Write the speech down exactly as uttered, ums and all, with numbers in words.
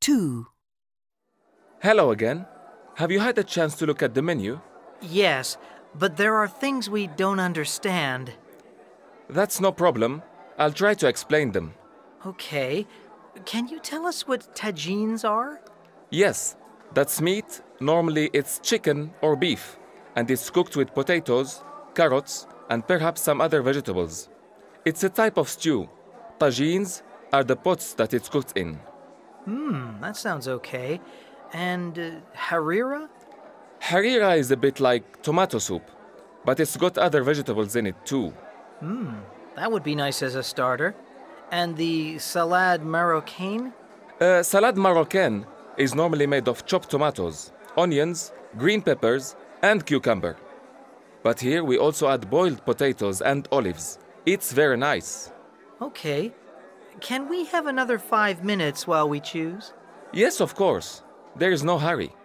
two. Hello again. Have you had a chance to look at the menu? Yes, but there are things we don't understand. That's no problem. I'll try to explain them. Okay. Can you tell us what tagines are? Yes, that's meat. Normally it's chicken or beef, and it's cooked with potatoes, carrots, and perhaps some other vegetables. It's a type of stew. Tagines are the pots that it's cooked in. Hmm, that sounds okay. And uh, harira? Harira is a bit like tomato soup, but it's got other vegetables in it too. Hmm, that would be nice as a starter. And the salade marocaine? Uh, salad marocaine is normally made of chopped tomatoes, onions, green peppers, and cucumber. But here we also add boiled potatoes and olives. It's very nice. Okay. Can we have another five minutes while we choose? Yes, of course. There is no hurry.